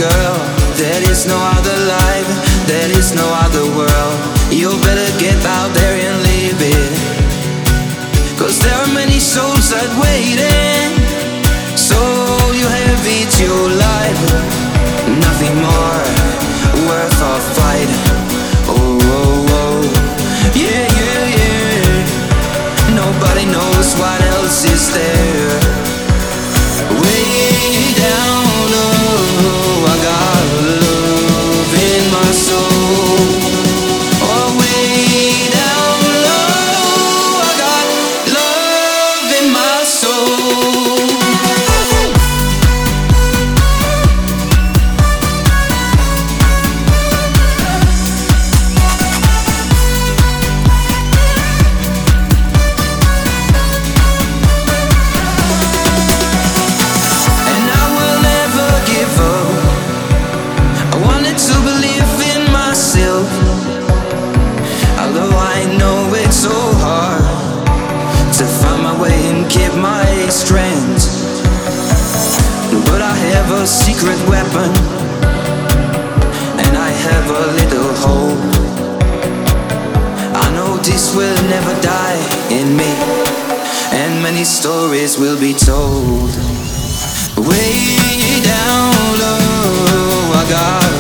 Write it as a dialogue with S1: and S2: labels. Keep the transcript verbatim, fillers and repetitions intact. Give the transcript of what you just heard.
S1: girl. There is no other life, there is no other world. You better get out there and live it, 'cause there are many souls that waiting. So you have it your life, nothing more worth a fight. Oh, oh, oh, yeah, yeah, yeah. Nobody knows what else is there. Way down low, I got love in my soul. Oh, way down low, I got love in my soul. Although I know it's so hard to find my way and keep my strength, but I have a secret weapon, and I have a little hope. I know this will never die in me, and many stories will be told. Way down low, I got